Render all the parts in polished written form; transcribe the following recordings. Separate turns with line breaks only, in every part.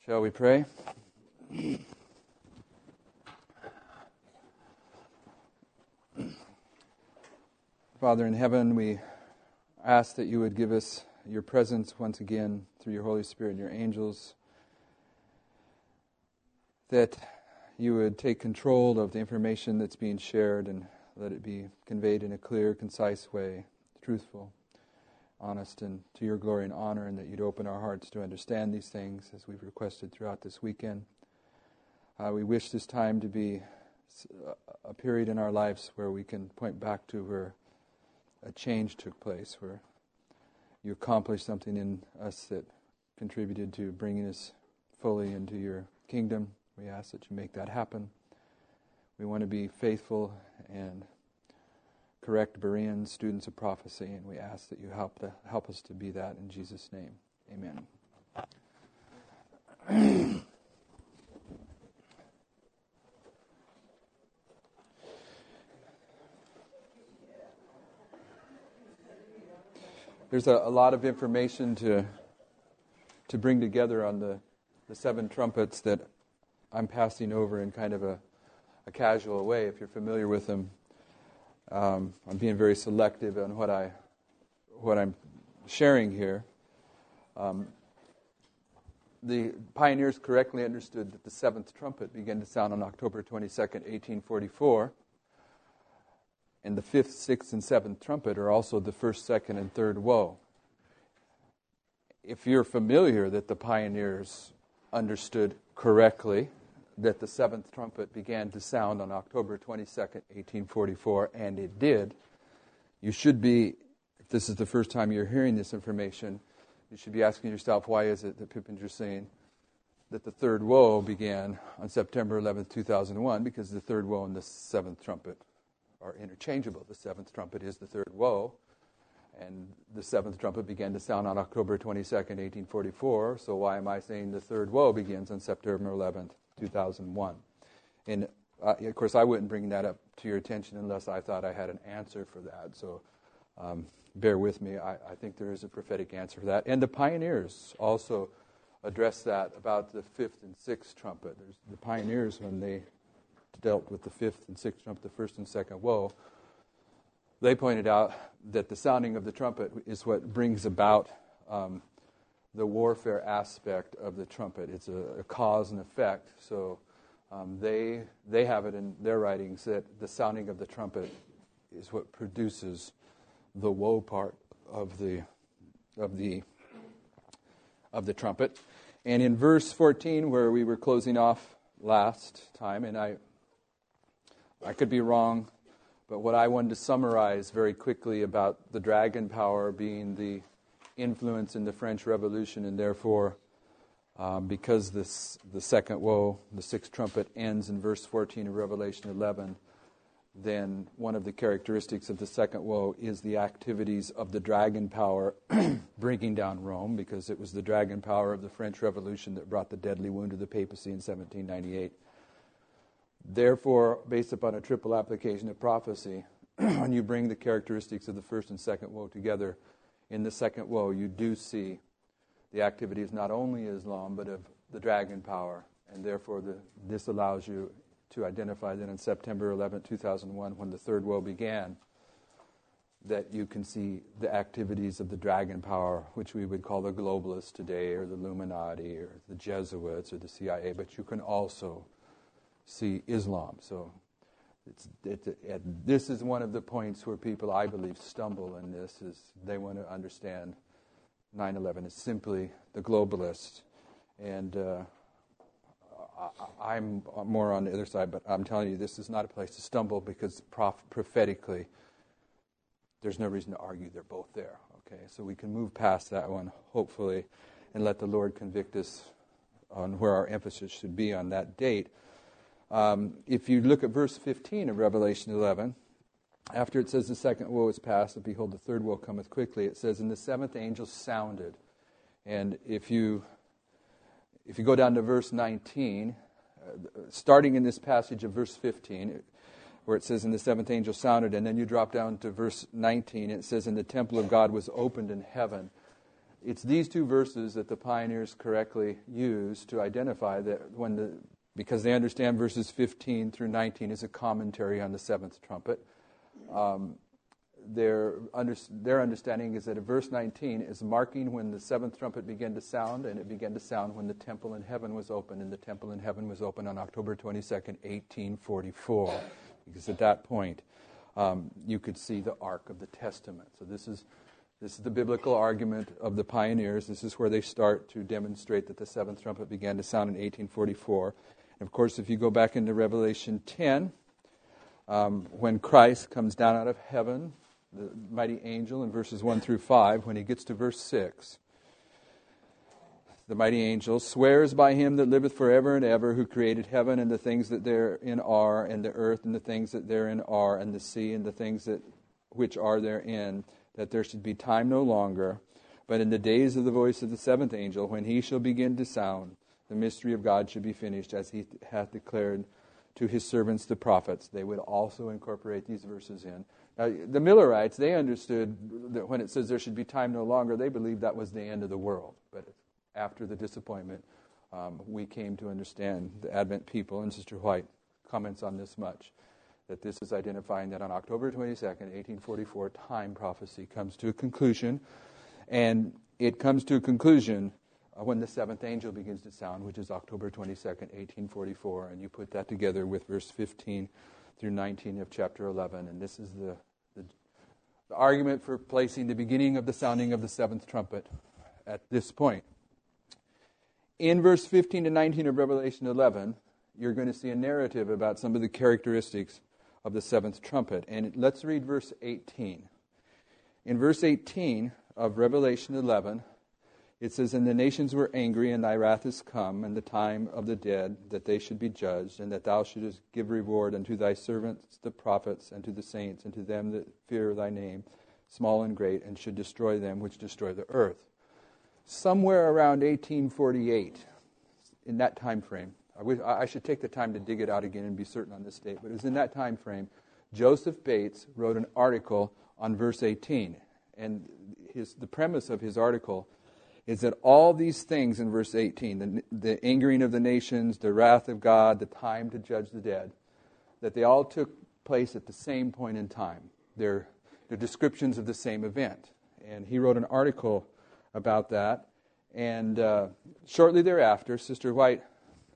Shall we pray? Father in heaven, we ask that you would give us your presence once again through your Holy Spirit and your angels, that you would take control of the information that's being shared and let it be conveyed in a clear, concise way, truthful, honest, and to your glory and honor, and that you'd open our hearts to understand these things as we've requested throughout this weekend. We wish this time to be a period in our lives where we can point back to where a change took place, where you accomplished something in us that contributed to bringing us fully into your kingdom. We ask that you make that happen. We want to be faithful and correct Bereans, students of prophecy, and we ask that you help us to be that in Jesus' name. Amen. There's a lot of information to bring together on the seven trumpets that I'm passing over in kind of a casual way, if you're familiar with them. I'm being very selective on what I'm sharing here. The pioneers correctly understood that the seventh trumpet began to sound on October 22nd, 1844. And the fifth, sixth, and seventh trumpet are also the first, second, and third woe. If you're familiar that the pioneers understood correctly that the seventh trumpet began to sound on October 22nd, 1844, and it did, you should be, if this is the first time you're hearing this information, you should be asking yourself, why is it that Pippinger's saying that the third woe began on September 11th, 2001, because the third woe and the seventh trumpet are interchangeable. The seventh trumpet is the third woe, and the seventh trumpet began to sound on October 22nd, 1844, so why am I saying the third woe begins on September 11th, 2001? And of course, I wouldn't bring that up to your attention unless I thought I had an answer for that, so bear with me. I think there is a prophetic answer for that. And the pioneers also addressed that about the fifth and sixth trumpet. The pioneers, when they dealt with the fifth and sixth trumpet, the first and second woe, they pointed out that the sounding of the trumpet is what brings about the warfare aspect of the trumpet. It's a cause and effect. So they have it in their writings that the sounding of the trumpet is what produces the woe part of the trumpet. And in verse 14, where we were closing off last time, and I could be wrong, but what I wanted to summarize very quickly about the dragon power being the influence in the French Revolution, and therefore, because the second woe, the sixth trumpet, ends in verse 14 of Revelation 11, then one of the characteristics of the second woe is the activities of the dragon power bringing down Rome, because it was the dragon power of the French Revolution that brought the deadly wound to the papacy in 1798. Therefore, based upon a triple application of prophecy, when you bring the characteristics of the first and second woe together, in the second woe you do see the activities not only of Islam, but of the dragon power. And therefore, this allows you to identify that on September 11, 2001, when the third woe began, that you can see the activities of the dragon power, which we would call the globalists today, or the Illuminati, or the Jesuits, or the CIA, but you can also see Islam. So this is one of the points where people, I believe, stumble in this, is they want to understand 9/11 is simply the globalists. And I'm more on the other side, but I'm telling you, this is not a place to stumble, because prophetically, there's no reason to argue they're both there. Okay, so we can move past that one, hopefully, and let the Lord convict us on where our emphasis should be on that date. If you look at verse 15 of Revelation 11, after it says the second woe is past, and behold, the third woe cometh quickly, it says, and the seventh angel sounded. And if you go down to verse 19, starting in this passage of verse 15, where it says, and the seventh angel sounded, and then you drop down to verse 19, it says, and the temple of God was opened in heaven. it's these two verses that the pioneers correctly use to identify that because they understand verses 15 through 19 is a commentary on the seventh trumpet. Their understanding is that verse 19 is marking when the seventh trumpet began to sound, and it began to sound when the temple in heaven was opened, and the temple in heaven was opened on October 22nd, 1844. Because at that point, you could see the Ark of the Testament. So this is the biblical argument of the pioneers. This is where they start to demonstrate that the seventh trumpet began to sound in 1844. And of course, if you go back into Revelation 10, when Christ comes down out of heaven, the mighty angel in verses 1 through 5, when he gets to verse 6, the mighty angel swears by him that liveth forever and ever, who created heaven and the things that therein are, and the earth and the things that therein are, and the sea and the things which are therein, that there should be time no longer, but in the days of the voice of the seventh angel, when he shall begin to sound, the mystery of God should be finished, as he hath declared to his servants the prophets. They would also incorporate these verses in. Now, the Millerites, they understood that when it says there should be time no longer, they believed that was the end of the world. But after the disappointment, we came to understand, the Advent people, and Sister White comments on this much, that this is identifying that on October 22nd, 1844, time prophecy comes to a conclusion. And it comes to a conclusion when the seventh angel begins to sound, which is October 22nd, 1844. And you put that together with verse 15 through 19 of chapter 11. And this is the argument for placing the beginning of the sounding of the seventh trumpet at this point. In verse 15 to 19 of Revelation 11, you're going to see a narrative about some of the characteristics of the seventh trumpet. And let's read verse 18. In verse 18 of Revelation 11, it says, And the nations were angry, and thy wrath is come, and the time of the dead, that they should be judged, and that thou shouldest give reward unto thy servants, the prophets, and to the saints, and to them that fear thy name, small and great, and should destroy them which destroy the earth. Somewhere around 1848, in that time frame, I should take the time to dig it out again and be certain on this date, but it was in that time frame, Joseph Bates wrote an article on verse 18. And the premise of his article is that all these things in verse 18, the angering of the nations, the wrath of God, the time to judge the dead, that they all took place at the same point in time. They're descriptions of the same event. And he wrote an article about that. And shortly thereafter, Sister White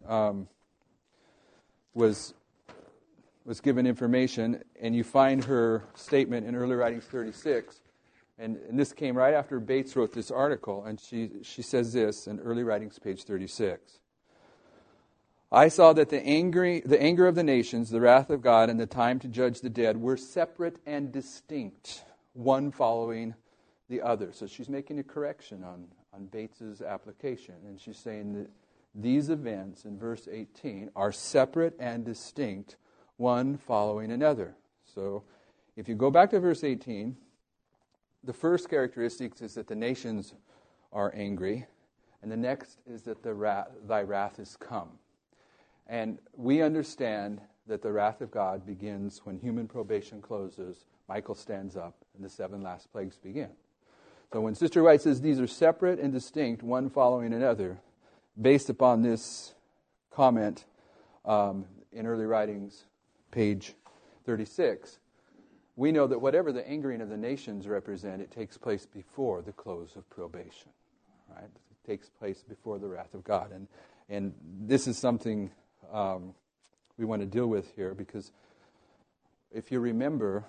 was given information, and you find her statement in Early Writings 36. And this came right after Bates wrote this article, and she says this in Early Writings, page 36. I saw that the anger of the nations, the wrath of God, and the time to judge the dead were separate and distinct, one following the other. So she's making a correction on Bates's application, and she's saying that these events in verse 18 are separate and distinct, one following another. So if you go back to verse 18, the first characteristic is that the nations are angry, and the next is that thy wrath is come. And we understand that the wrath of God begins when human probation closes, Michael stands up, and the 7 last plagues begin. So when Sister White says these are separate and distinct, one following another, based upon this comment in Early Writings, page 36, we know that whatever the angering of the nations represent, it takes place before the close of probation. Right? It takes place before the wrath of God. And this is something we want to deal with here, because if you remember,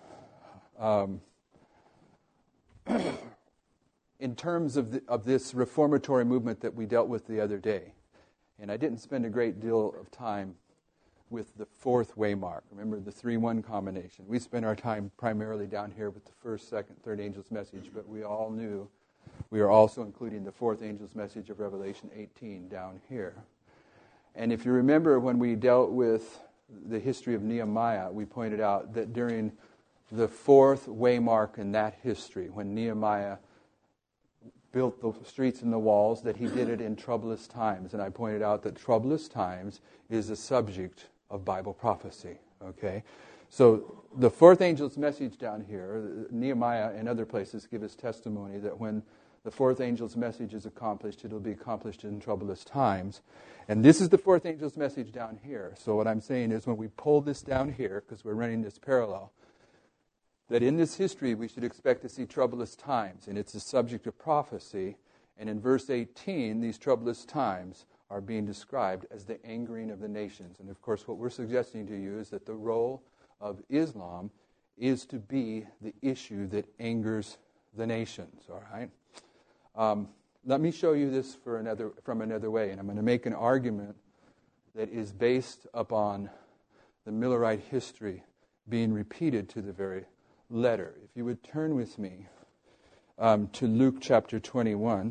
in terms of this reformatory movement that we dealt with the other day, and I didn't spend a great deal of time with the fourth waymark. Remember the 3-1 combination. We spent our time primarily down here with the first, second, third angel's message, but we all knew we are also including the fourth angel's message of Revelation 18 down here. And if you remember when we dealt with the history of Nehemiah, we pointed out that during the fourth waymark in that history, when Nehemiah built the streets and the walls, that he did it in troublous times. And I pointed out that troublous times is a subject of Bible prophecy. Okay? So the fourth angel's message down here, Nehemiah and other places give us testimony that when the fourth angel's message is accomplished, it will be accomplished in troublous times. And this is the fourth angel's message down here. So what I'm saying is when we pull this down here, because we're running this parallel, that in this history we should expect to see troublous times. And it's a subject of prophecy. And in verse 18, these troublous times are being described as the angering of the nations. And of course, what we're suggesting to you is that the role of Islam is to be the issue that angers the nations, all right? Let me show you this from another way, and I'm going to make an argument that is based upon the Millerite history being repeated to the very letter. If you would turn with me to Luke chapter 21.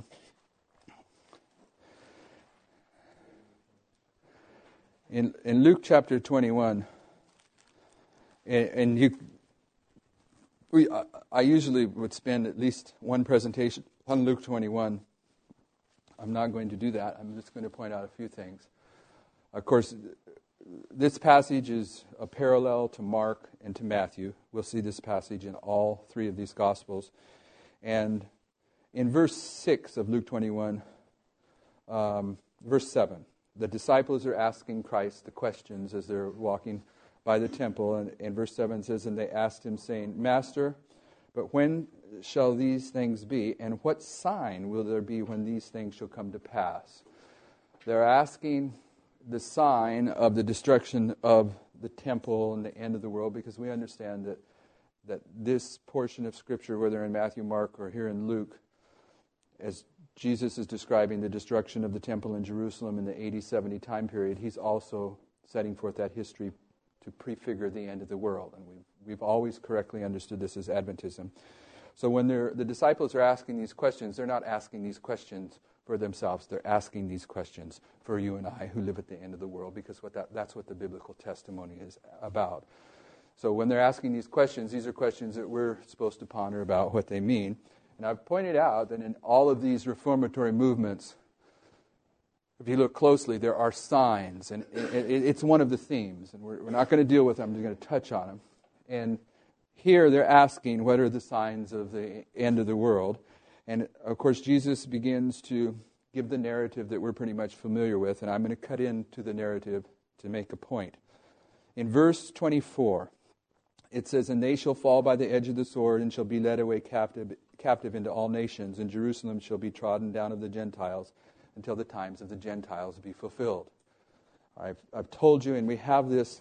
In Luke chapter 21, I usually would spend at least one presentation on Luke 21. I'm not going to do that. I'm just going to point out a few things. Of course, this passage is a parallel to Mark and to Matthew. We'll see this passage in all three of these Gospels. And in verse 6 of Luke 21, verse 7, the disciples are asking Christ the questions as they're walking by the temple. And verse 7 says, and they asked him, saying, Master, but when shall these things be? And what sign will there be when these things shall come to pass? They're asking the sign of the destruction of the temple and the end of the world, because we understand that this portion of Scripture, whether in Matthew, Mark, or here in Luke, as Jesus is describing the destruction of the temple in Jerusalem in the 80-70 time period, he's also setting forth that history to prefigure the end of the world. And we've always correctly understood this as Adventism. So when the disciples are asking these questions, they're not asking these questions for themselves. They're asking these questions for you and I who live at the end of the world, because that's what the biblical testimony is about. So when they're asking these are questions that we're supposed to ponder about what they mean. And I've pointed out that in all of these reformatory movements, if you look closely, there are signs, and it's one of the themes. And we're not going to deal with them, I'm just going to touch on them. And here they're asking, what are the signs of the end of the world? And of course, Jesus begins to give the narrative that we're pretty much familiar with, and I'm going to cut into the narrative to make a point. In verse 24, it says, and they shall fall by the edge of the sword, and shall be led away captive into all nations, and Jerusalem shall be trodden down of the Gentiles, until the times of the Gentiles be fulfilled. I've told you, and we have this,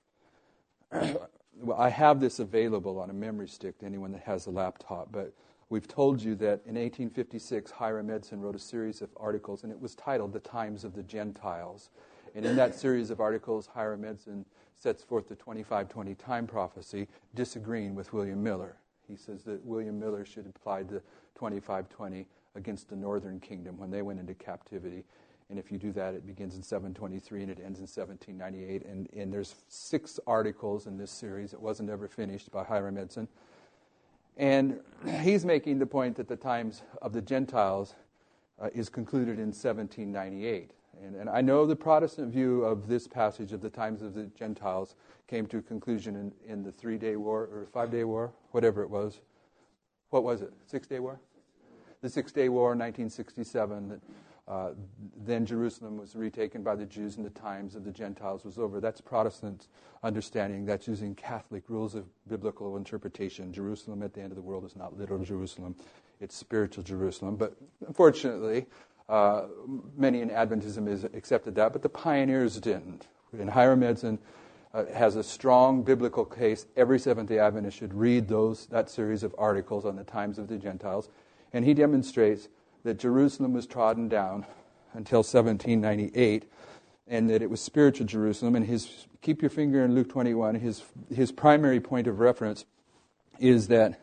I have this available on a memory stick to anyone that has a laptop, but we've told you that in 1856, Hiram Edson wrote a series of articles, and it was titled The Times of the Gentiles. And in that series of articles, Hiram Edson sets forth the 25-20 time prophecy, disagreeing with William Miller. He says that William Miller should apply the 25-20 against the northern kingdom when they went into captivity. And if you do that, it begins in 723 and it ends in 1798. And there's 6 articles in this series. It wasn't ever finished by Hiram Edson. And he's making the point that the times of the Gentiles is concluded in 1798. And I know the Protestant view of this passage of the times of the Gentiles came to a conclusion in the 3-day war or 5-day war, whatever it was. What was it? 6-day war? The 6-day war in 1967. Then Jerusalem was retaken by the Jews and the times of the Gentiles was over. That's Protestant understanding. That's using Catholic rules of biblical interpretation. Jerusalem at the end of the world is not literal Jerusalem. It's spiritual Jerusalem. But unfortunately, many in Adventism has accepted that, but the pioneers didn't. And Hiram Edson has a strong biblical case. Every Seventh-day Adventist should read that series of articles on the times of the Gentiles. And he demonstrates that Jerusalem was trodden down until 1798, and that it was spiritual Jerusalem. And keep your finger in Luke 21. His primary point of reference is that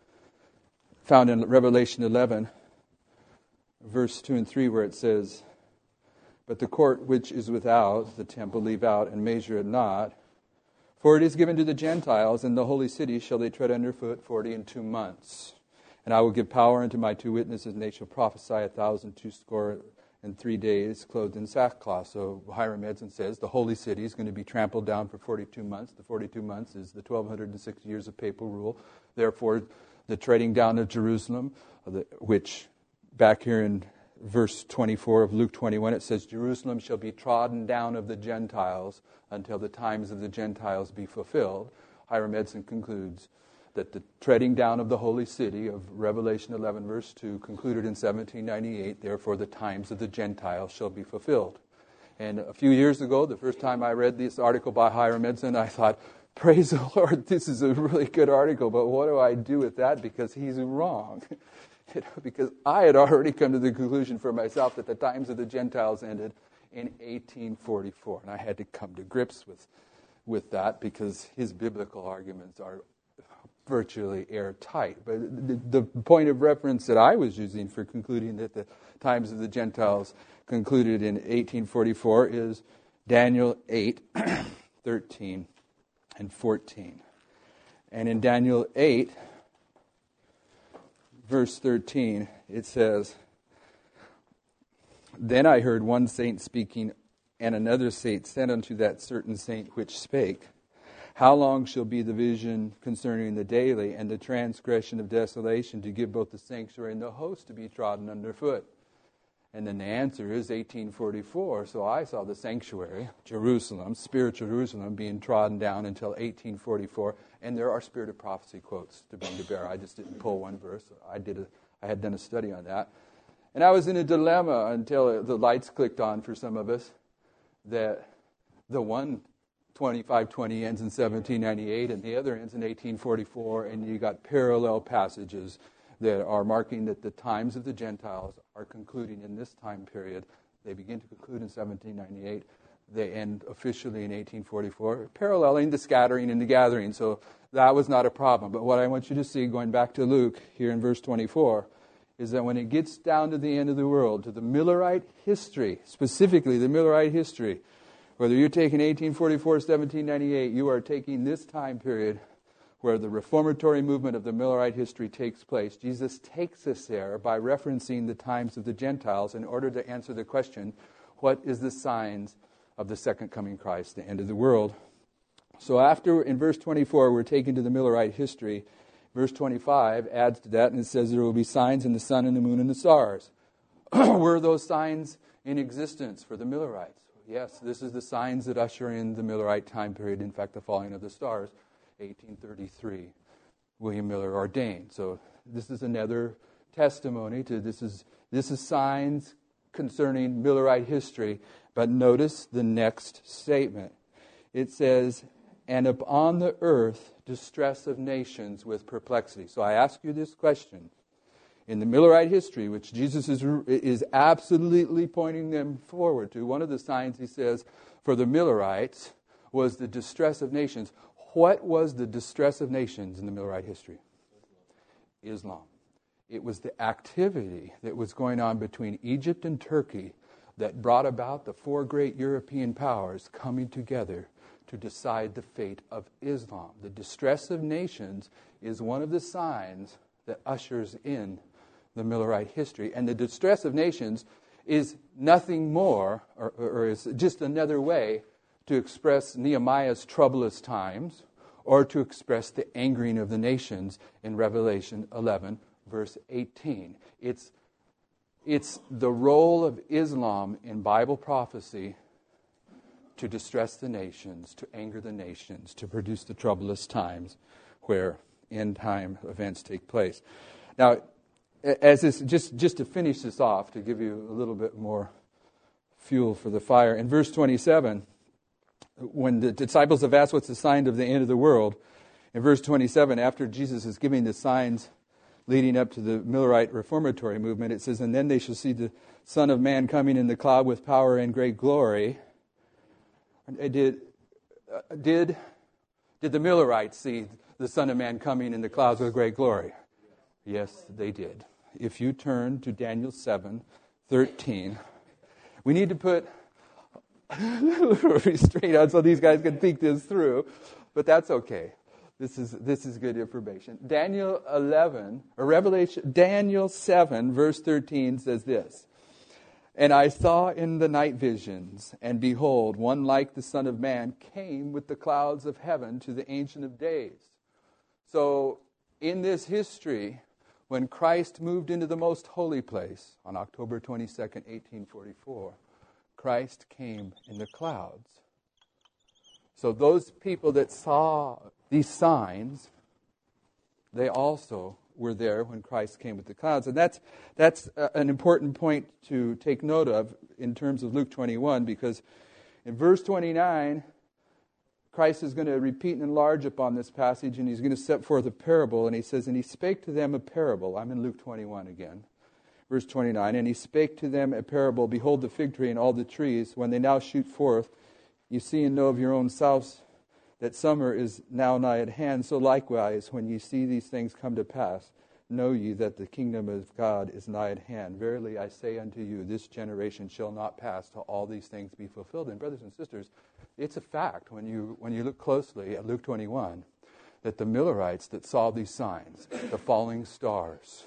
found in Revelation 11, verse 2 and 3, where it says, but the court which is without the temple leave out, and measure it not. For it is given to the Gentiles, and the holy city shall they tread underfoot 42 months. And I will give power unto my 2 witnesses, and they shall prophesy 1,263 days, clothed in sackcloth. So Hiram Edson says the holy city is going to be trampled down for 42 months. The 42 months is the 1,260 years of papal rule. Therefore, the treading down of Jerusalem, which back here in verse 24 of Luke 21, it says, Jerusalem shall be trodden down of the Gentiles until the times of the Gentiles be fulfilled. Hiram Edson concludes that the treading down of the holy city of Revelation 11, verse 2, concluded in 1798, therefore the times of the Gentiles shall be fulfilled. And a few years ago, the first time I read this article by Hiram Edson, I thought, praise the Lord, this is a really good article, but what do I do with that? Because he's wrong. Because I had already come to the conclusion for myself that the times of the Gentiles ended in 1844. And I had to come to grips with that because his biblical arguments are virtually airtight. But the point of reference that I was using for concluding that the times of the Gentiles concluded in 1844 is Daniel 8, 13 and 14. And in Daniel 8, verse 13, it says, Then I heard one saint speaking, and another saint said unto that certain saint which spake, How long shall be the vision concerning the daily and the transgression of desolation, to give both the sanctuary and the host to be trodden underfoot? And then the answer is 1844. So I saw the sanctuary, Jerusalem, spiritual Jerusalem, being trodden down until 1844. And there are Spirit of Prophecy quotes to bring to bear. I just didn't pull one verse. I had done a study on that. And I was in a dilemma until the lights clicked on for some of us, that the one 2520 ends in 1798 and the other ends in 1844, and you got parallel passages that are marking that the times of the Gentiles are concluding in this time period. They begin to conclude in 1798. They end officially in 1844, paralleling the scattering and the gathering. So that was not a problem. But what I want you to see, going back to Luke here in verse 24, is that when it gets down to the end of the world, to the Millerite history, specifically the Millerite history, whether you're taking 1844, 1798, you are taking this time period where the reformatory movement of the Millerite history takes place. Jesus takes us there by referencing the times of the Gentiles in order to answer the question, what is the signs of the second coming Christ, the end of the world? So after, in verse 24, we're taken to the Millerite history. Verse 25 adds to that, and it says there will be signs in the sun and the moon and the stars. Were those signs in existence for the Millerites? Yes, this is the signs that usher in the Millerite time period. In fact, the falling of the stars, 1833, William Miller ordained. So this is another testimony to this is signs concerning Millerite history. But notice the next statement. It says, and upon the earth distress of nations with perplexity. So I ask you this question. In the Millerite history, which Jesus is absolutely pointing them forward to, one of the signs he says for the Millerites was the distress of nations. What was the distress of nations in the Millerite history? Islam. It was the activity that was going on between Egypt and Turkey that brought about the four great European powers coming together to decide the fate of Islam. The distress of nations is one of the signs that ushers in the Millerite history. And the distress of nations is nothing more, or is just another way to express Nehemiah's troublous times, or to express the angering of the nations in Revelation 11, verse 18. It's the role of Islam in Bible prophecy to distress the nations, to anger the nations, to produce the troublous times where end-time events take place. Now, as this, just to finish this off, to give you a little bit more fuel for the fire, in verse 27, when the disciples have asked what's the sign of the end of the world, in verse 27, after Jesus is giving the signs leading up to the Millerite reformatory movement, it says, and then they shall see the Son of Man coming in the cloud with power and great glory. Did the Millerites see the Son of Man coming in the clouds with great glory? Yes, they did. If you turn to Daniel 7:13, we need to put a little restraint on so these guys can think this through, but that's okay. This is good information. Daniel 7, verse 13 says this. And I saw in the night visions, and behold, one like the Son of Man came with the clouds of heaven to the Ancient of Days. So in this history, when Christ moved into the most holy place on October 22nd, 1844, Christ came in the clouds. So those people that saw these signs, they also were there when Christ came with the clouds. And that's an important point to take note of in terms of Luke 21, because in verse 29, Christ is going to repeat and enlarge upon this passage, and he's going to set forth a parable. And he says, and he spake to them a parable. I'm in Luke 21 again. Verse 29, and he spake to them a parable. Behold the fig tree and all the trees, when they now shoot forth, you see and know of your own selves that summer is now nigh at hand. So likewise, when ye see these things come to pass, know ye that the kingdom of God is nigh at hand. Verily I say unto you, this generation shall not pass till all these things be fulfilled. And brothers and sisters, it's a fact when you look closely at Luke 21 that the Millerites that saw these signs, the falling stars,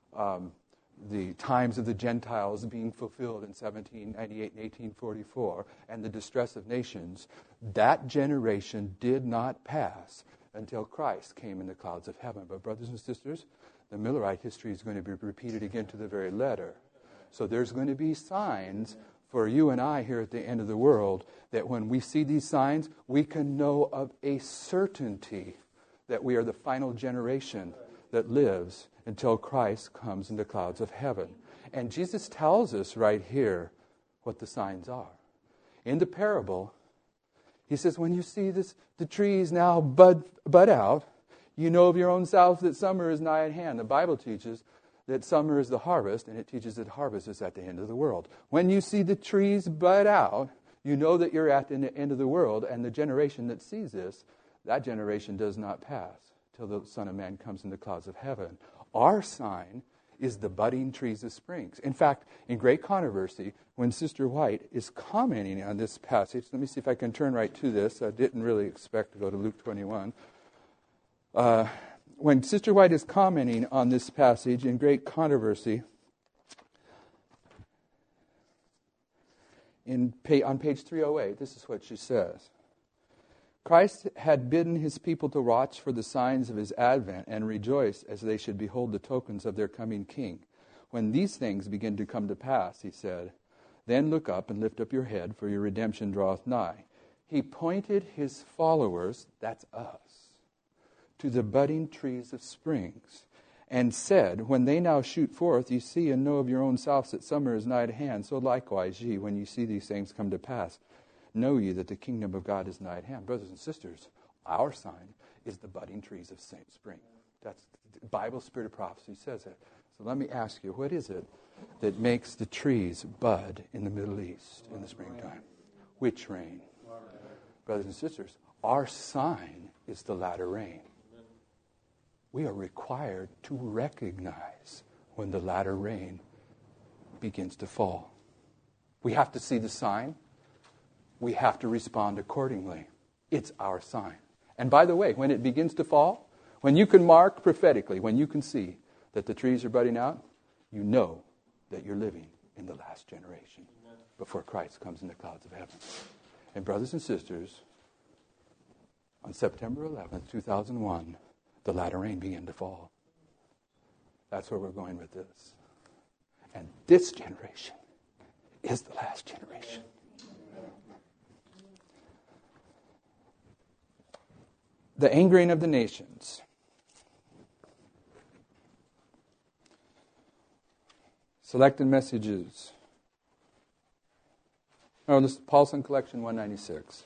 the times of the Gentiles being fulfilled in 1798 and 1844, and the distress of nations, that generation did not pass until Christ came in the clouds of heaven. But brothers and sisters, the Millerite history is going to be repeated again to the very letter. So there's going to be signs for you and I here at the end of the world, that when we see these signs, we can know of a certainty that we are the final generation that lives until Christ comes in the clouds of heaven. And Jesus tells us right here what the signs are. In the parable, he says, when you see the trees now bud out, you know of your own self that summer is nigh at hand. The Bible teaches that summer is the harvest, and it teaches that harvest is at the end of the world. When you see the trees bud out, you know that you're at the end of the world, and the generation that sees this, that generation does not pass till the Son of Man comes in the clouds of heaven. Our sign is the budding trees of springs. In fact, in Great Controversy, when Sister White is commenting on this passage, let me see if I can turn right to this. I didn't really expect to go to Luke 21. When Sister White is commenting on this passage in Great Controversy, on page 308, this is what she says. Christ had bidden his people to watch for the signs of his advent and rejoice as they should behold the tokens of their coming king. When these things begin to come to pass, he said, then look up and lift up your head, for your redemption draweth nigh. He pointed his followers, that's us, to the budding trees of springs, and said, when they now shoot forth, ye see and know of your own selves that summer is nigh at hand. So likewise ye, when ye see these things come to pass, know ye that the kingdom of God is nigh at hand. Brothers and sisters, our sign is the budding trees of spring. That's the Bible Spirit of Prophecy says it. So let me ask you, what is it that makes the trees bud in the Middle East in the springtime? Which rain? Brothers and sisters, our sign is the latter rain. We are required to recognize when the latter rain begins to fall. We have to see the sign. We have to respond accordingly. It's our sign. And by the way, when it begins to fall, when you can mark prophetically, when you can see that the trees are budding out, you know that you're living in the last generation before Christ comes in the clouds of heaven. And brothers and sisters, on September 11th, 2001, the latter rain began to fall. That's where we're going with this. And this generation is the last generation. The angering of the nations. Selected messages. Oh, this is Paulson Collection 196.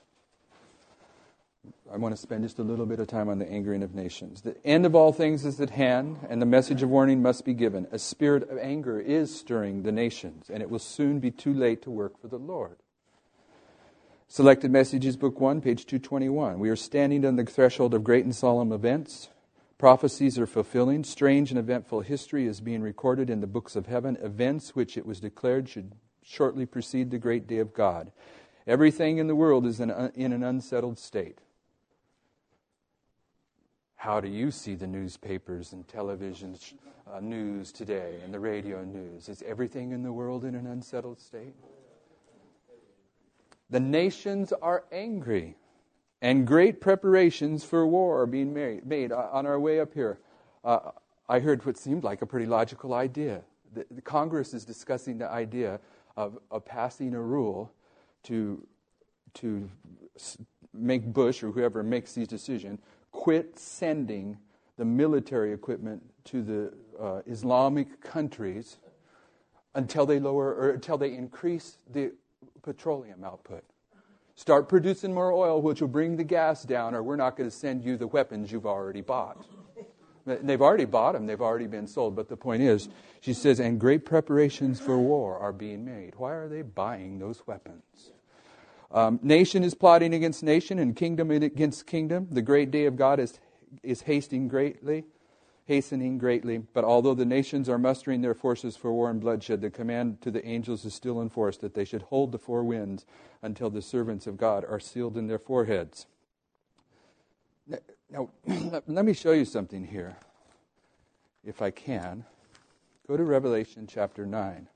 I want to spend just a little bit of time on the angering of nations. The end of all things is at hand, and the message of warning must be given. A spirit of anger is stirring the nations, and it will soon be too late to work for the Lord. Selected Messages, Book 1, page 221. We are standing on the threshold of great and solemn events. Prophecies are fulfilling. Strange and eventful history is being recorded in the books of heaven. Events which it was declared should shortly precede the great day of God. Everything in the world is in an unsettled state. How do you see the newspapers and television news today and the radio news? Is everything in the world in an unsettled state? The nations are angry, and great preparations for war are being made. On our way up here, I heard what seemed like a pretty logical idea. The Congress is discussing the idea of passing a rule to make Bush or whoever makes these decisions quit sending the military equipment to the Islamic countries until they lower or until they increase the petroleum output. Start producing more oil, which will bring the gas down, or we're not going to send you the weapons you've already bought. They've already bought them. They've already been sold. But the point is, she says, and great preparations for war are being made. Why are they buying those weapons? Nation is plotting against nation and kingdom against kingdom. The great day of God is hastening greatly. But although the nations are mustering their forces for war and bloodshed, the command to the angels is still in force that they should hold the four winds until the servants of God are sealed in their foreheads. Now, let me show you something here, if I can. Go to Revelation chapter 9.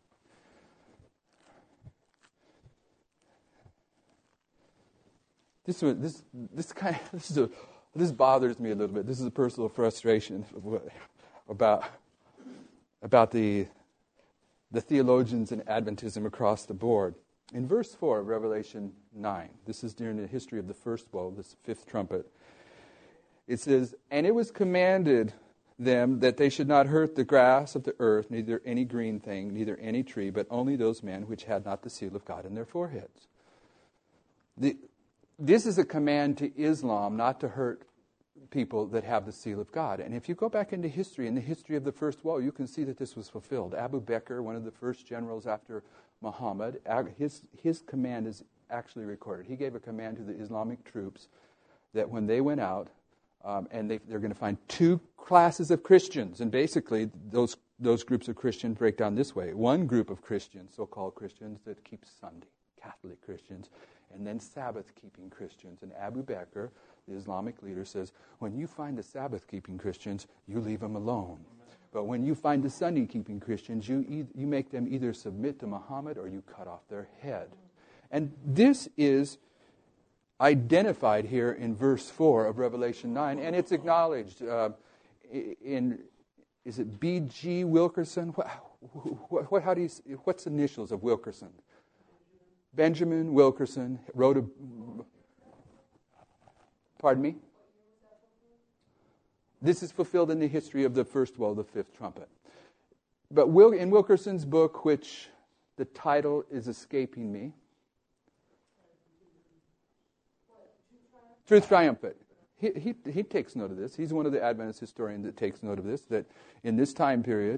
This bothers me a little bit. This is a personal frustration about the theologians and Adventism across the board. In verse 4 of Revelation 9, this is during the history of the first woe, this fifth trumpet. It says, and it was commanded them that they should not hurt the grass of the earth, neither any green thing, neither any tree, but only those men which had not the seal of God in their foreheads. This is a command to Islam not to hurt people that have the seal of God. And if you go back into history, in the history of the first woe, you can see that this was fulfilled. Abu Bakr, one of the first generals after Muhammad, his command is actually recorded. He gave a command to the Islamic troops that when they went out, and they're going to find two classes of Christians. And basically, those groups of Christians break down this way. One group of Christians, so-called Christians, that keep Sunday, Catholic Christians, and then Sabbath-keeping Christians. And Abu Bakr, the Islamic leader, says, when you find the Sabbath-keeping Christians, you leave them alone. But when you find the Sunday-keeping Christians, you make them either submit to Muhammad or you cut off their head. And this is identified here in verse 4 of Revelation 9, and it's acknowledged is it B.G. Wilkerson? What's the initials of Wilkerson? Benjamin Wilkerson wrote a... Pardon me? This is fulfilled in the history of the first woe, the fifth trumpet. But in Wilkerson's book, which the title is escaping me, Truth Triumphant. He takes note of this. He's one of the Adventist historians that takes note of this, that in this time period,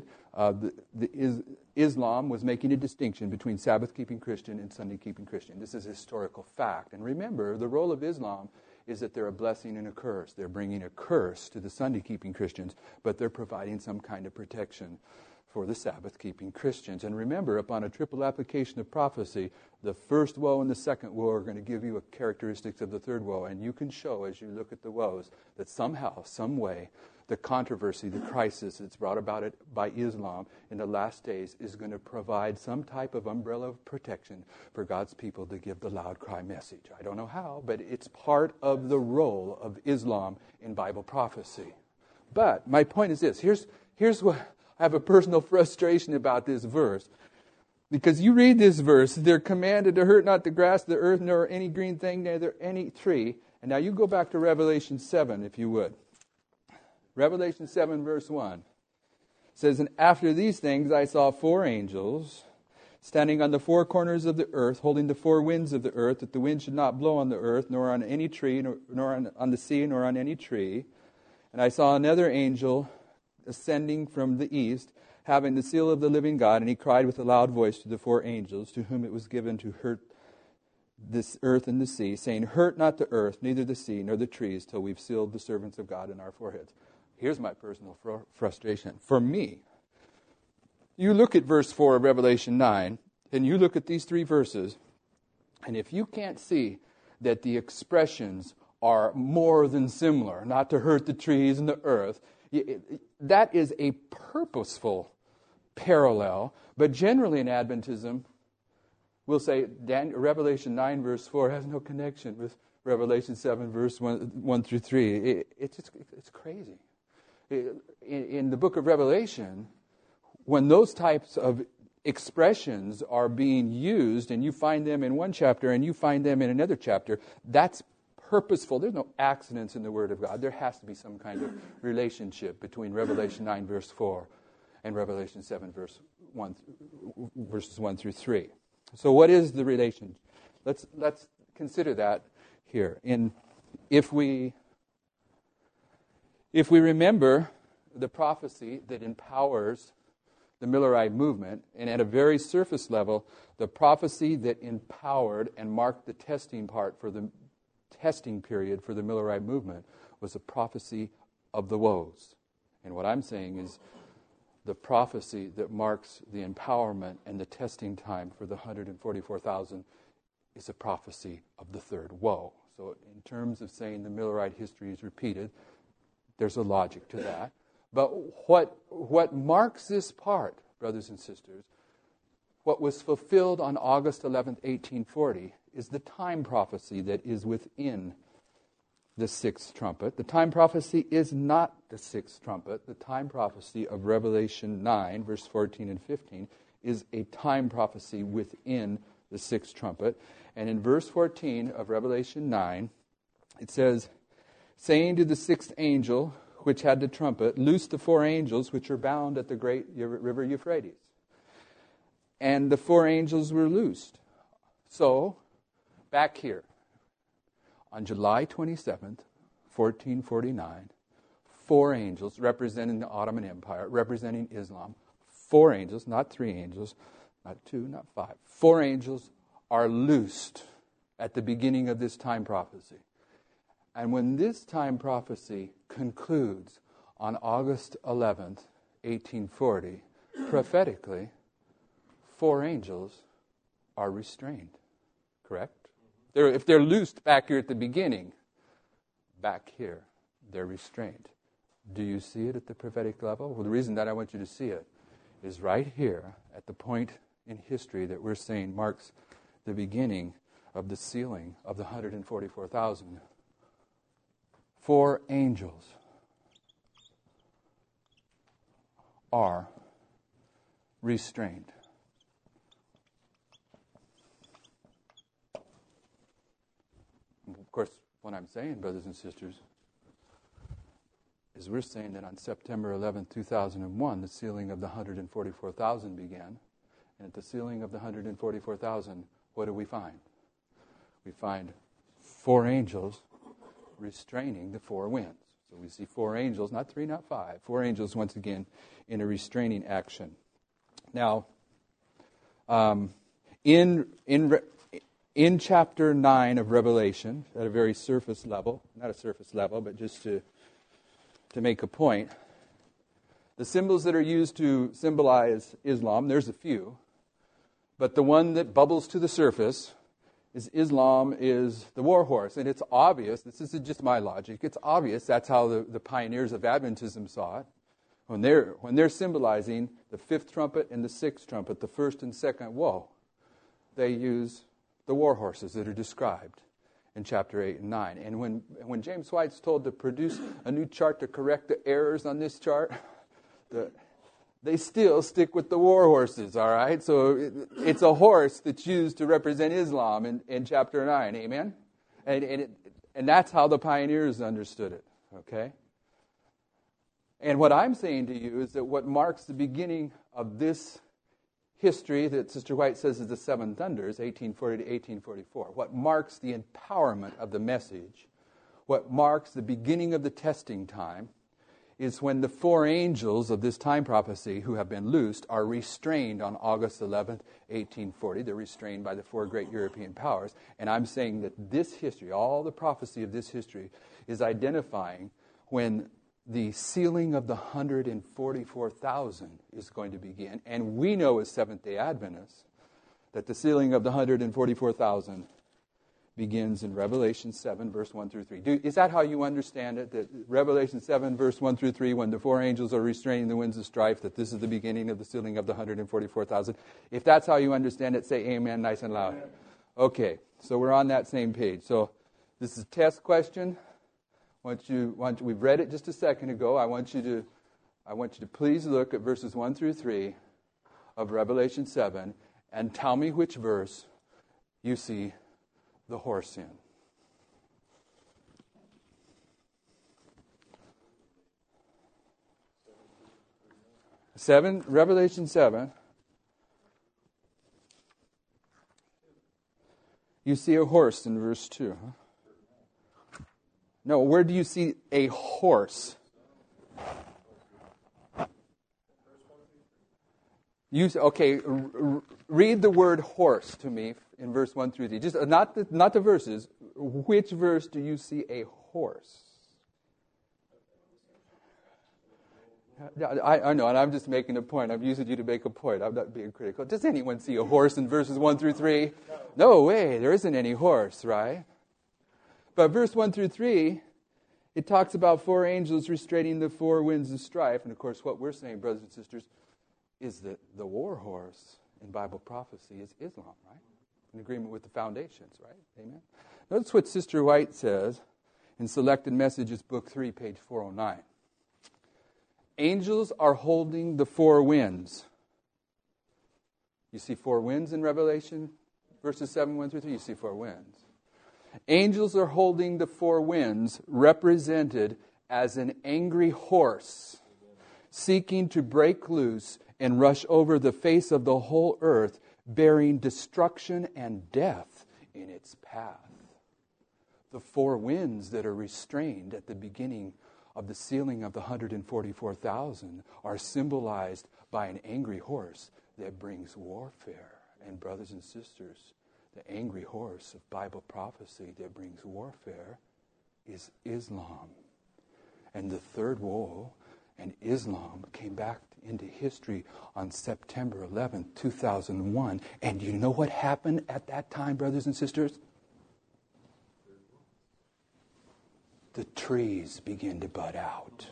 Islam was making a distinction between Sabbath-keeping Christian and Sunday-keeping Christian. This is a historical fact. And remember, the role of Islam is that they're a blessing and a curse. They're bringing a curse to the Sunday-keeping Christians, but they're providing some kind of protection for the Sabbath-keeping Christians. And remember, upon a triple application of prophecy, the first woe and the second woe are going to give you characteristics of the third woe. And you can show, as you look at the woes, that somehow, some way, the controversy, the crisis that's brought about it by Islam in the last days is going to provide some type of umbrella of protection for God's people to give the loud cry message. I don't know how, but it's part of the role of Islam in Bible prophecy. But my point is this. Here's what I have a personal frustration about this verse. Because you read this verse, they're commanded to hurt not the grass of the earth, nor any green thing, neither any tree. And now you go back to Revelation 7, if you would. Revelation 7, verse 1 says, and after these things I saw four angels standing on the four corners of the earth, holding the four winds of the earth, that the wind should not blow on the earth, nor on any tree, nor on the sea, nor on any tree. And I saw another angel ascending from the east, having the seal of the living God, and he cried with a loud voice to the four angels, to whom it was given to hurt this earth and the sea, saying, hurt not the earth, neither the sea, nor the trees, till we've sealed the servants of God in our foreheads. Here's my personal frustration. For me, you look at verse 4 of Revelation 9, and you look at these three verses, and if you can't see that the expressions are more than similar, not to hurt the trees and the earth, that is a purposeful parallel. But generally in Adventism, we'll say Revelation 9 verse 4 has no connection with Revelation 7 verse 1 through 3. It's crazy. In the book of Revelation, when those types of expressions are being used, and you find them in one chapter and you find them in another chapter, that's purposeful. There's no accidents in the Word of God. There has to be some kind of relationship between Revelation 9, verse 4, and Revelation 7, verses 1 through 3. So what is the relation? Let's consider that here. If we remember the prophecy that empowers the Millerite movement, and at a very surface level, the prophecy that empowered and marked the testing period for the Millerite movement was a prophecy of the woes. And what I'm saying is the prophecy that marks the empowerment and the testing time for the 144,000 is a prophecy of the third woe. So in terms of saying the Millerite history is repeated, there's a logic to that. But what marks this part, brothers and sisters, what was fulfilled on August 11th, 1840, is the time prophecy that is within the sixth trumpet. The time prophecy is not the sixth trumpet. The time prophecy of Revelation 9, verse 14 and 15, is a time prophecy within the sixth trumpet. And in verse 14 of Revelation 9, it says, saying to the sixth angel, which had the trumpet, loose the four angels which are bound at the great river Euphrates. And the four angels were loosed. So, back here, on July 27th, 1449, four angels representing the Ottoman Empire, representing Islam, four angels, not three angels, not two, not five, four angels are loosed at the beginning of this time prophecy. And when this time prophecy concludes on August 11th, 1840, prophetically, four angels are restrained. Correct? If they're loosed back here at the beginning, back here, they're restrained. Do you see it at the prophetic level? Well, the reason that I want you to see it is right here at the point in history that we're saying marks the beginning of the sealing of the 144,000. Four angels are restrained. Of course, what I'm saying, brothers and sisters, is we're saying that on September 11, 2001, the sealing of the 144,000 began. And at the sealing of the 144,000, what do we find? We find four angels restraining the four winds. So we see four angels, not three, not five. Four angels, once again, in a restraining action. Now, in chapter 9 of Revelation, at a very surface level, not a surface level, but just to make a point, the symbols that are used to symbolize Islam, there's a few, but the one that bubbles to the surface is Islam is the war horse. And it's obvious, this isn't just my logic, it's obvious that's how the pioneers of Adventism saw it. When they're symbolizing the fifth trumpet and the sixth trumpet, the first and second woe, they use the war horses that are described in chapter 8 and 9. And when James White's told to produce a new chart to correct the errors on this chart, they still stick with the war horses, all right? So it's a horse that's used to represent Islam in chapter 9, amen? And that's how the pioneers understood it, okay? And what I'm saying to you is that what marks the beginning of this history that Sister White says is the seven thunders, 1840 to 1844, what marks the empowerment of the message, what marks the beginning of the testing time, is when the four angels of this time prophecy who have been loosed are restrained on August 11th, 1840. They're restrained by the four great European powers. And I'm saying that this history, all the prophecy of this history, is identifying when the sealing of the 144,000 is going to begin. And we know as Seventh-day Adventists that the sealing of the 144,000 begins in Revelation 7, verse 1 through 3. Is that how you understand it? That Revelation 7, verse 1 through 3, when the four angels are restraining the winds of strife, that this is the beginning of the sealing of the 144,000? If that's how you understand it, say amen nice and loud. Okay, so we're on that same page. So this is a test question. We've read it just a second ago. I want you to please look at verses 1 through 3 of Revelation 7 and tell me which verse you see the horse in. Revelation 7. You see a horse in verse 2. Huh? No, where do you see a horse? Read the word horse to me in verse 1 through 3. Just not the verses. Which verse do you see a horse? I know, and I'm just making a point. I'm using you to make a point. I'm not being critical. Does anyone see a horse in verses 1 through 3? No way. There isn't any horse, right? But verse 1 through 3, it talks about 4 angels restraining the 4 winds of strife. And of course, what we're saying, brothers and sisters, is that the war horse in Bible prophecy is Islam, right? In agreement with the foundations, right? Amen? Notice what Sister White says in Selected Messages, Book 3, page 409. Angels are holding the 4 winds. You see 4 winds in Revelation, verses 7, 1 through 3. You see 4 winds. Angels are holding the 4 winds, represented as an angry horse, seeking to break loose and rush over the face of the whole earth, bearing destruction and death in its path. The 4 winds that are restrained at the beginning of the sealing of the 144,000 are symbolized by an angry horse that brings warfare. And brothers and sisters, the angry horse of Bible prophecy that brings warfare is Islam. And the third woe and Islam came back into history on September 11th, 2001. And you know what happened at that time, brothers and sisters? The trees begin to bud out.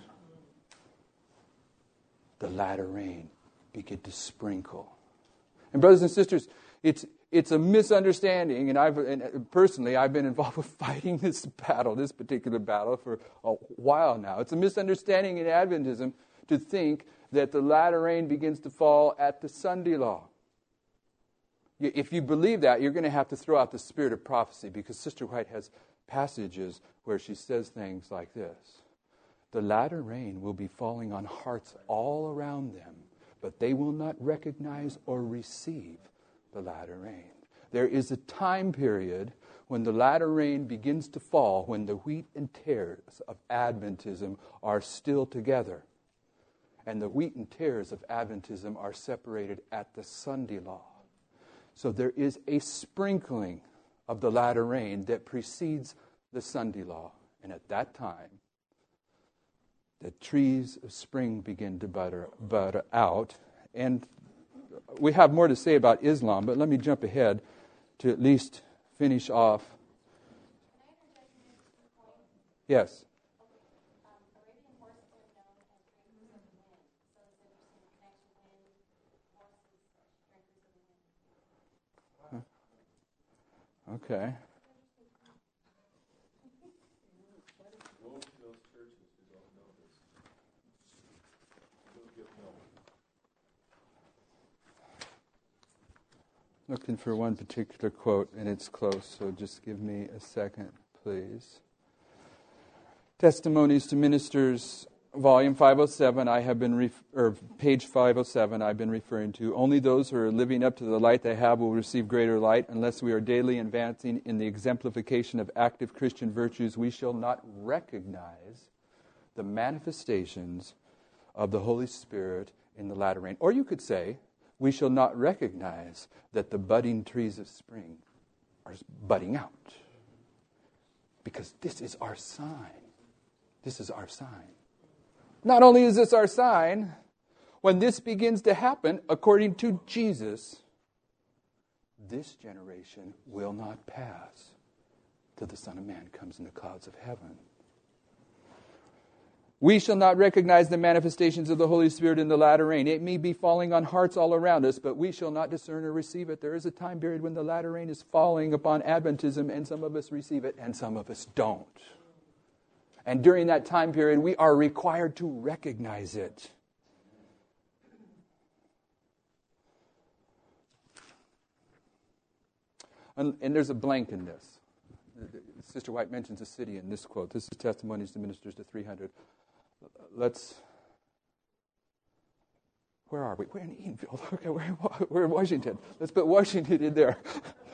The latter rain begin to sprinkle. And brothers and sisters, it's a misunderstanding, and personally I've been involved with fighting this particular battle for a while now. It's a misunderstanding in Adventism to think that the latter rain begins to fall at the Sunday law. If you believe that, you're going to have to throw out the spirit of prophecy, because Sister White has passages where she says things like this. The latter rain will be falling on hearts all around them, but they will not recognize or receive the latter rain. There is a time period when the latter rain begins to fall, when the wheat and tares of Adventism are still together. And the wheat and tares of Adventism are separated at the Sunday law. So there is a sprinkling of the latter rain that precedes the Sunday law. And at that time, the trees of spring begin to bud out. And we have more to say about Islam, but let me jump ahead to at least finish off. Yes. Okay. Looking for one particular quote, and it's close, so just give me a second, please. Testimonies to Ministers, volume 507, page 507, I've been referring to. Only those who are living up to the light they have will receive greater light. Unless we are daily advancing in the exemplification of active Christian virtues, we shall not recognize the manifestations of the Holy Spirit in the latter rain. Or you could say, we shall not recognize that the budding trees of spring are budding out. Because this is our sign. This is our sign. Not only is this our sign, when this begins to happen, according to Jesus, this generation will not pass till the Son of Man comes in the clouds of heaven. We shall not recognize the manifestations of the Holy Spirit in the latter rain. It may be falling on hearts all around us, but we shall not discern or receive it. There is a time period when the latter rain is falling upon Adventism, and some of us receive it, and some of us don't. And during that time period, we are required to recognize it. And there's a blank in this. Sister White mentions a city in this quote. This is Testimonies to Ministers to 300. Where are we? We're in Edenfield. Okay, we're in Washington. Let's put Washington in there.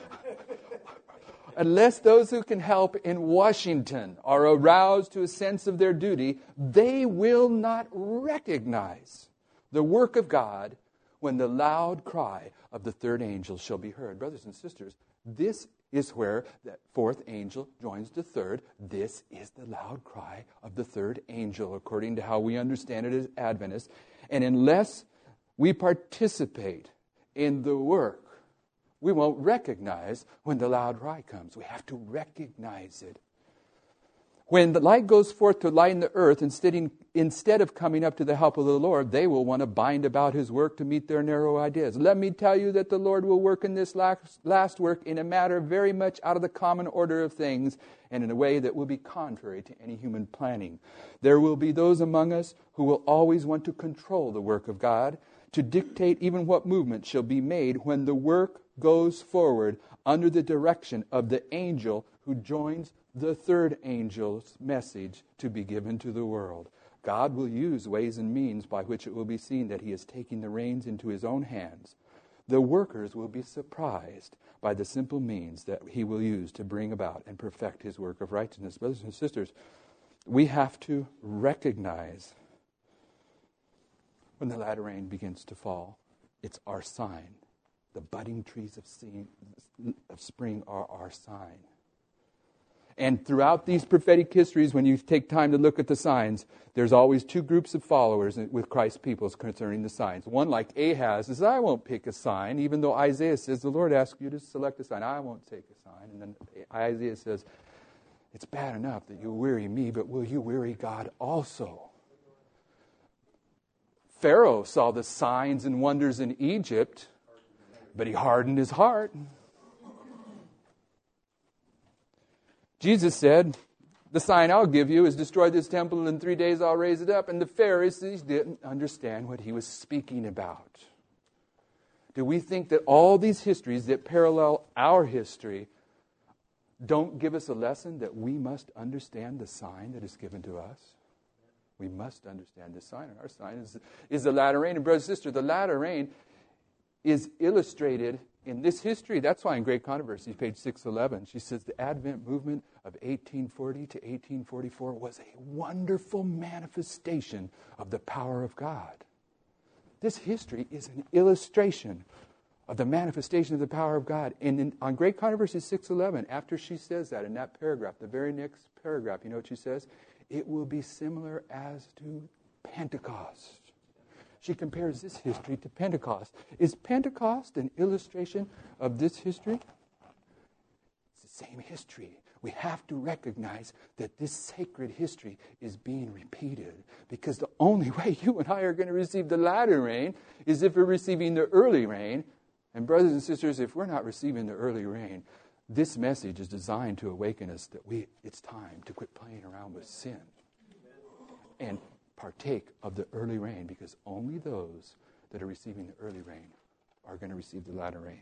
Unless those who can help in Washington are aroused to a sense of their duty, they will not recognize the work of God when the loud cry of the third angel shall be heard. Brothers and sisters, this is where that fourth angel joins the third. This is the loud cry of the third angel, according to how we understand it as Adventists. And unless we participate in the work, we won't recognize when the loud cry comes. We have to recognize it. When the light goes forth to lighten the earth, instead of coming up to the help of the Lord, they will want to bind about His work to meet their narrow ideas. Let me tell you that the Lord will work in this last work in a matter very much out of the common order of things and in a way that will be contrary to any human planning. There will be those among us who will always want to control the work of God, to dictate even what movement shall be made when the work goes forward under the direction of the angel who joins the third angel's message to be given to the world. God will use ways and means by which it will be seen that He is taking the reins into His own hands. The workers will be surprised by the simple means that He will use to bring about and perfect His work of righteousness. Brothers and sisters, we have to recognize when the latter rain begins to fall. It's our sign. The budding trees of spring are our sign. And throughout these prophetic histories, when you take time to look at the signs, there's always two groups of followers with Christ's people concerning the signs. One, like Ahaz, says, I won't pick a sign, even though Isaiah says, the Lord asked you to select a sign. I won't take a sign. And then Isaiah says, it's bad enough that you weary me, but will you weary God also? Pharaoh saw the signs and wonders in Egypt, but he hardened his heart. Jesus said, the sign I'll give you is destroy this temple and in 3 days I'll raise it up. And the Pharisees didn't understand what He was speaking about. Do we think that all these histories that parallel our history don't give us a lesson that we must understand the sign that is given to us? We must understand the sign. And our sign is the latter rain. And brother and sister, the latter rain is illustrated in this history. That's why in Great Controversy, page 611, she says the Advent movement of 1840 to 1844 was a wonderful manifestation of the power of God. This history is an illustration of the manifestation of the power of God. And on Great Controversy 611, after she says that in that paragraph, the very next paragraph, you know what she says? It will be similar as to Pentecost. She compares this history to Pentecost. Is Pentecost an illustration of this history? It's the same history. We have to recognize that this sacred history is being repeated, because the only way you and I are going to receive the latter rain is if we're receiving the early rain. And brothers and sisters, if we're not receiving the early rain, this message is designed to awaken us that it's time to quit playing around with sin and partake of the early rain, because only those that are receiving the early rain are going to receive the latter rain.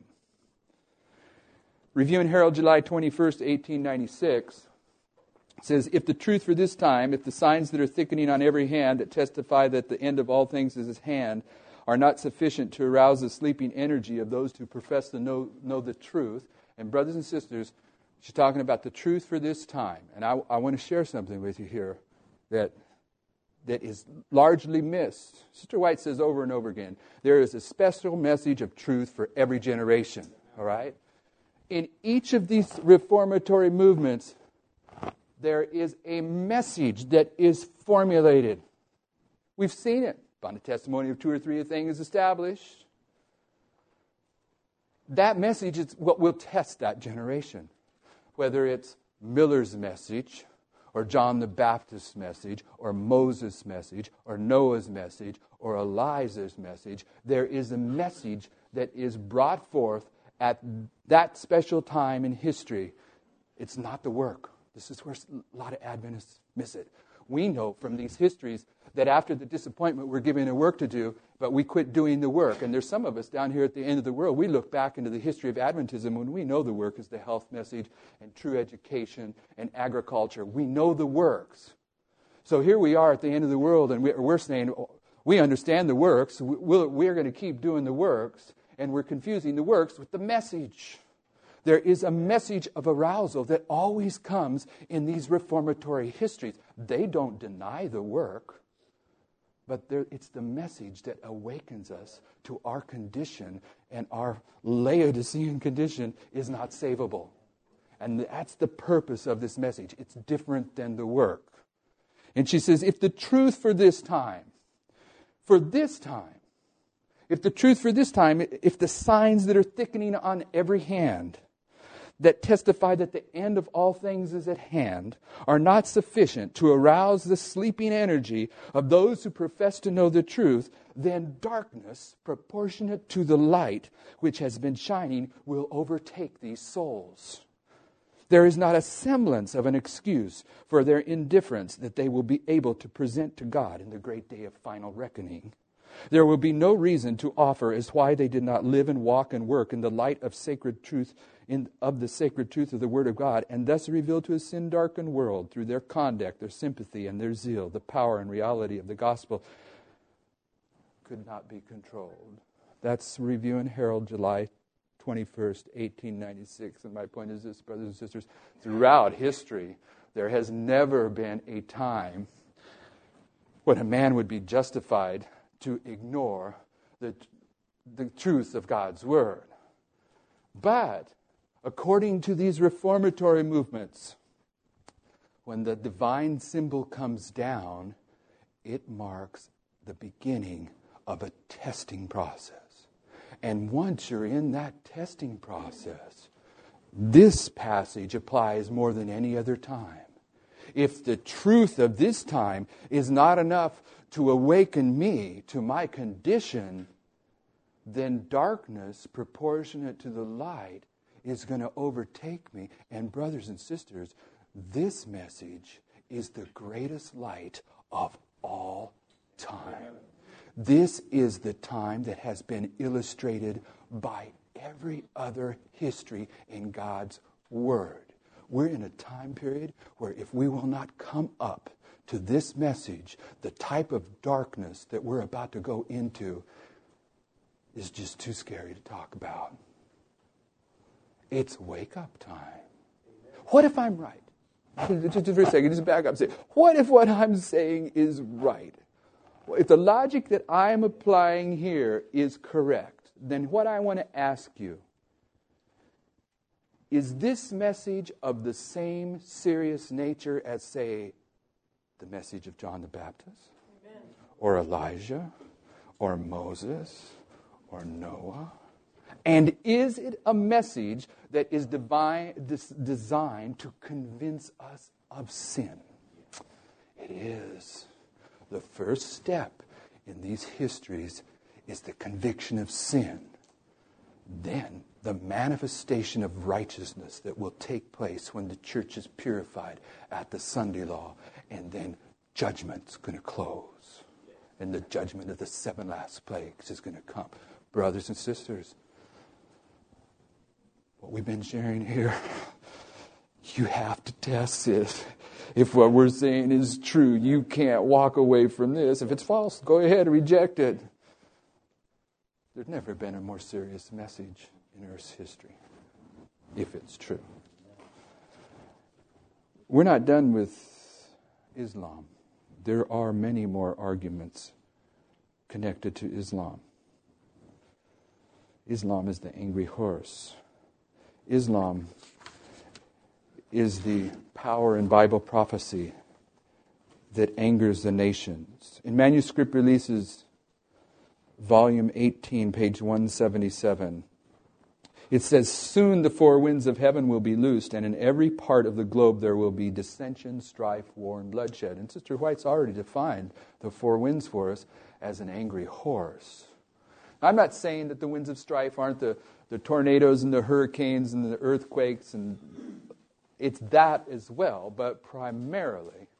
Review and Herald, July 21st, 1896, says, if the truth for this time, if the signs that are thickening on every hand that testify that the end of all things is at hand are not sufficient to arouse the sleeping energy of those who profess to know the truth. And brothers and sisters, she's talking about the truth for this time. And I want to share something with you here that is largely missed. Sister White says over and over again, there is a special message of truth for every generation. All right? In each of these reformatory movements, there is a message that is formulated. We've seen it. On the testimony of two or three, a thing is established. That message is what will test that generation. Whether it's Miller's message, or John the Baptist's message, or Moses' message, or Noah's message, or Elijah's message, there is a message that is brought forth at that special time in history. It's not the work. This is where a lot of Adventists miss it. We know from these histories that after the disappointment, we're given a work to do, but we quit doing the work. And there's some of us down here at the end of the world, we look back into the history of Adventism when we know the work is the health message and true education and agriculture. We know the works. So here we are at the end of the world, and we're saying, we understand the works, we're going to keep doing the works, and we're confusing the works with the message. There is a message of arousal that always comes in these reformatory histories. They don't deny the work, but it's the message that awakens us to our condition, and our Laodicean condition is not savable. And that's the purpose of this message. It's different than the work. And she says, if the truth for this time, if the signs that are thickening on every hand, that testify that the end of all things is at hand, are not sufficient to arouse the sleeping energy of those who profess to know the truth, then darkness, proportionate to the light which has been shining, will overtake these souls. There is not a semblance of an excuse for their indifference that they will be able to present to God in the great day of final reckoning. There will be no reason to offer as why they did not live and walk and work in the light of sacred truth, of the sacred truth of the Word of God, and thus reveal to a sin-darkened world through their conduct, their sympathy, and their zeal, the power and reality of the gospel could not be controlled. That's Review and Herald, July 21st, 1896. And my point is this, brothers and sisters, throughout history, there has never been a time when a man would be justified to ignore the truth of God's Word. But according to these reformatory movements, when the divine symbol comes down, it marks the beginning of a testing process. And once you're in that testing process, this passage applies more than any other time. If the truth of this time is not enough to awaken me to my condition, then darkness proportionate to the light is going to overtake me. And brothers and sisters, this message is the greatest light of all time. This is the time that has been illustrated by every other history in God's Word. We're in a time period where if we will not come up to this message, the type of darkness that we're about to go into is just too scary to talk about. It's wake-up time. What if I'm right? Just for a second, just back up and say, what if what I'm saying is right? If the logic that I'm applying here is correct, then what I want to ask you, is this message of the same serious nature as, say, the message of John the Baptist? Amen. Or Elijah? Or Moses? Or Noah? And is it a message that is designed to convince us of sin? It is. The first step in these histories is the conviction of sin. Then the manifestation of righteousness that will take place when the church is purified at the Sunday law. And then judgment's going to close. And the judgment of the 7 last plagues is going to come. Brothers and sisters, what we've been sharing here, you have to test it. If what we're saying is true, you can't walk away from this. If it's false, go ahead and reject it. There's never been a more serious message in Earth's history, if it's true. We're not done with Islam. There are many more arguments connected to Islam. Islam is the angry horse. Islam is the power in Bible prophecy that angers the nations. In Manuscript Releases, Volume 18, page 177, it says, soon the 4 winds of heaven will be loosed, and in every part of the globe there will be dissension, strife, war, and bloodshed. And Sister White's already defined the 4 winds for us as an angry horse. I'm not saying that the winds of strife aren't the tornadoes and the hurricanes and the earthquakes, and it's that as well, but primarily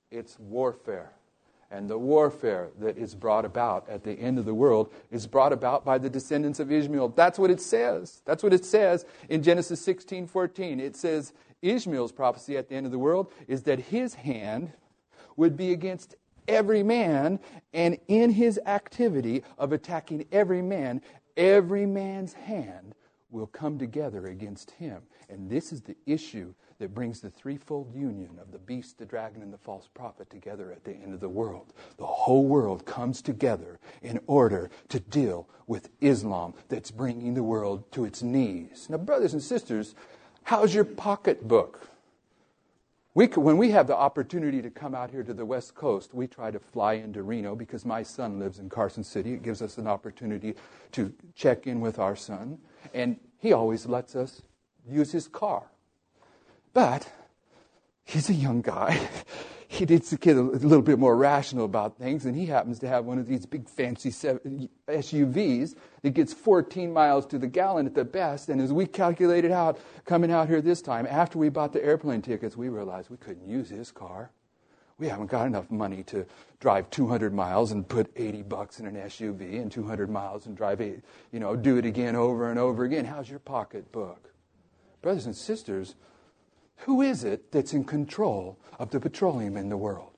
It's warfare. And the warfare that is brought about at the end of the world is brought about by the descendants of Ishmael. That's what it says. That's what it says in Genesis 16:14. It says Ishmael's prophecy at the end of the world is that his hand would be against every man, and in his activity of attacking every man, every man's hand will come together against him. And this is the issue that brings the threefold union of the beast, the dragon, and the false prophet together at the end of the world. The whole world comes together in order to deal with Islam that's bringing the world to its knees. Now, brothers and sisters, how's your pocketbook? When we have the opportunity to come out here to the West Coast, we try to fly into Reno because my son lives in Carson City. It gives us an opportunity to check in with our son. And he always lets us use his car. But he's a young guy. He needs to get a little bit more rational about things, and he happens to have one of these big fancy SUVs that gets 14 miles to the gallon at the best. And as we calculated out, coming out here this time, after we bought the airplane tickets, we realized we couldn't use his car. We haven't got enough money to drive 200 miles and put $80 in an SUV and 200 miles and drive, do it again over and over again. How's your pocketbook? Brothers and sisters, who is it that's in control of the petroleum in the world?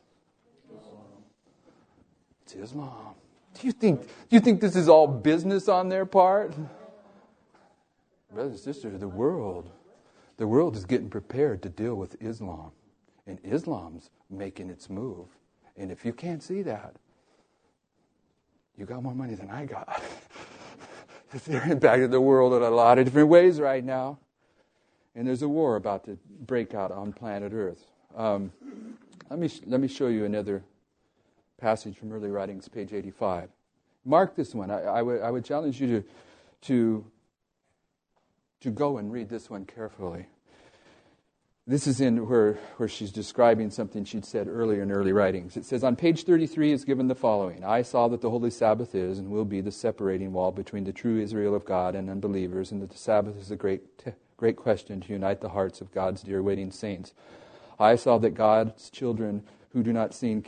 It's Islam. Do you think this is all business on their part? Brothers and sisters, the world is getting prepared to deal with Islam. And Islam's making its move. And if you can't see that, you got more money than I got. They're impacting the world in a lot of different ways right now. And there's a war about to break out on planet Earth. Let me show you another passage from Early Writings, page 85. Mark this one. I would challenge you to go and read this one carefully. This is in where she's describing something she'd said earlier in Early Writings. It says, on page 33 is given the following. I saw that the Holy Sabbath is and will be the separating wall between the true Israel of God and unbelievers, and that the Sabbath is a great question to unite the hearts of God's dear waiting saints. I saw that God had children who do not see and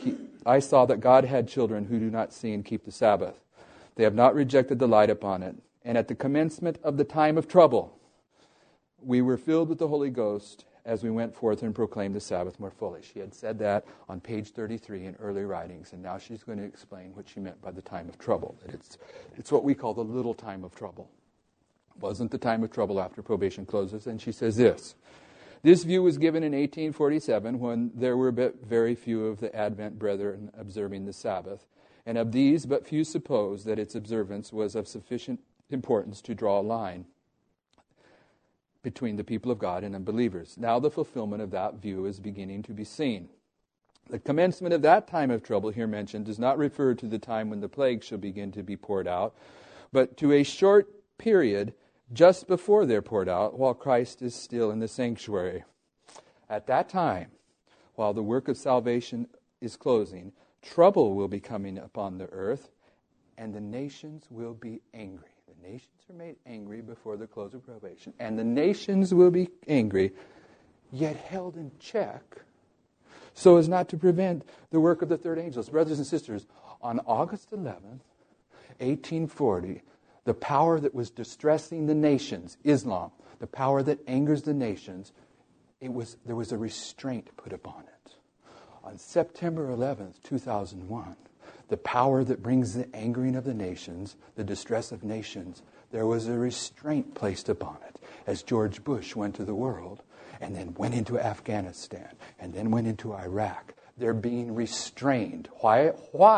keep the Sabbath. They have not rejected the light upon it. And at the commencement of the time of trouble, we were filled with the Holy Ghost as we went forth and proclaimed the Sabbath more fully. She had said that on page 33 in Early Writings, and now she's going to explain what she meant by the time of trouble. That it's what we call the little time of trouble. It wasn't the time of trouble after probation closes. And she says this. This view was given in 1847 when there were but very few of the Advent brethren observing the Sabbath. And of these, but few supposed that its observance was of sufficient importance to draw a line between the people of God and unbelievers. Now the fulfillment of that view is beginning to be seen. The commencement of that time of trouble here mentioned does not refer to the time when the plague shall begin to be poured out, but to a short period just before they're poured out, while Christ is still in the sanctuary. At that time, while the work of salvation is closing, trouble will be coming upon the earth, and the nations will be angry. The nations are made angry before the close of probation, and the nations will be angry, yet held in check, so as not to prevent the work of the third angels. Brothers and sisters, on August 11th, 1840, the power that was distressing the nations, Islam, the power that angers the nations, there was a restraint put upon it. On September 11th, 2001, the power that brings the angering of the nations, the distress of nations, there was a restraint placed upon it as George Bush went to the world and then went into Afghanistan and then went into Iraq. They're being restrained. Why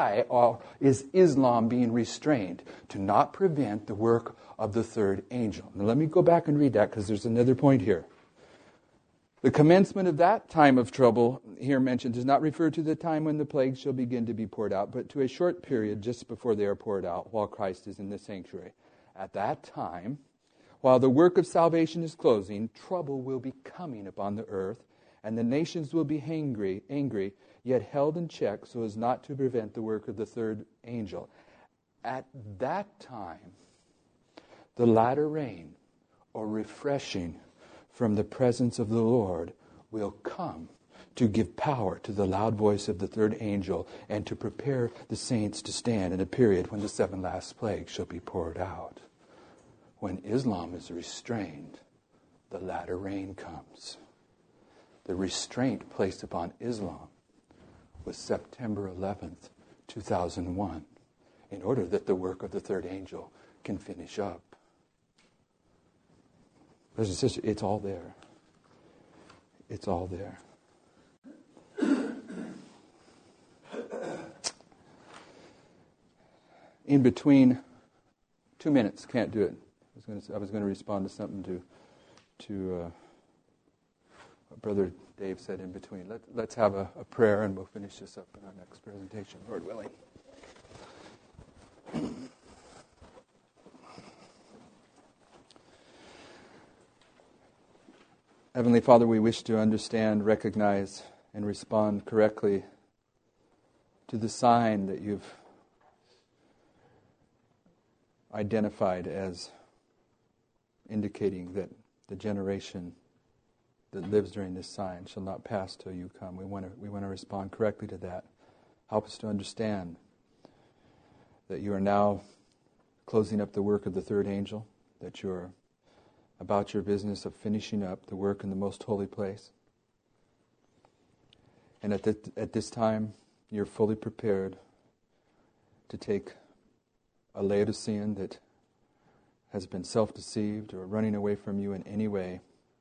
is Islam being restrained? To not prevent the work of the third angel. Now let me go back and read that because there's another point here. The commencement of that time of trouble here mentioned does not refer to the time when the plagues shall begin to be poured out, but to a short period just before they are poured out while Christ is in the sanctuary. At that time, while the work of salvation is closing, trouble will be coming upon the earth, and the nations will be angry, yet held in check so as not to prevent the work of the third angel. At that time, the latter rain, or refreshing from the presence of the Lord, will come to give power to the loud voice of the third angel, and to prepare the saints to stand in a period when the 7 last plagues shall be poured out. When Islam is restrained, the latter rain comes. The restraint placed upon Islam was September 11th, 2001, in order that the work of the third angel can finish up. Brothers and sisters, it's all there. It's all there. In between, 2 minutes, can't do it. I was going to respond to something to what Brother Dave said in between. Let's have a prayer and we'll finish this up in our next presentation, Lord willing. Heavenly Father, we wish to understand, recognize, and respond correctly to the sign that you've identified as indicating that the generation that lives during this sign shall not pass till you come. We want to respond correctly to that. Help us to understand that you are now closing up the work of the third angel, that you're about your business of finishing up the work in the most holy place. And at this time, you're fully prepared to take a Laodicean that has been self-deceived or running away from you in any way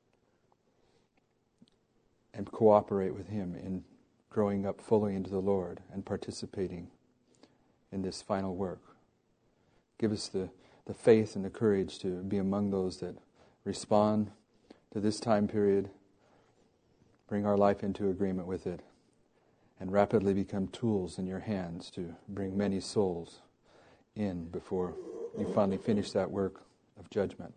and cooperate with him in growing up fully into the Lord and participating in this final work. Give us the faith and the courage to be among those that respond to this time period, bring our life into agreement with it, and rapidly become tools in your hands to bring many souls in before you finally finish that work of judgment.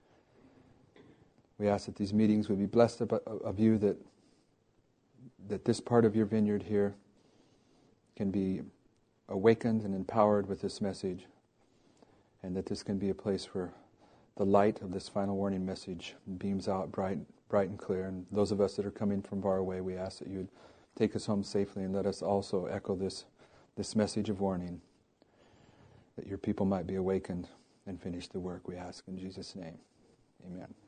We ask that these meetings would be blessed of you, that this part of your vineyard here can be awakened and empowered with this message, and that this can be a place where the light of this final warning message beams out bright and clear. And those of us that are coming from far away, we ask that you'd take us home safely and let us also echo this message of warning, that your people might be awakened and finish the work, we ask in Jesus' name. Amen.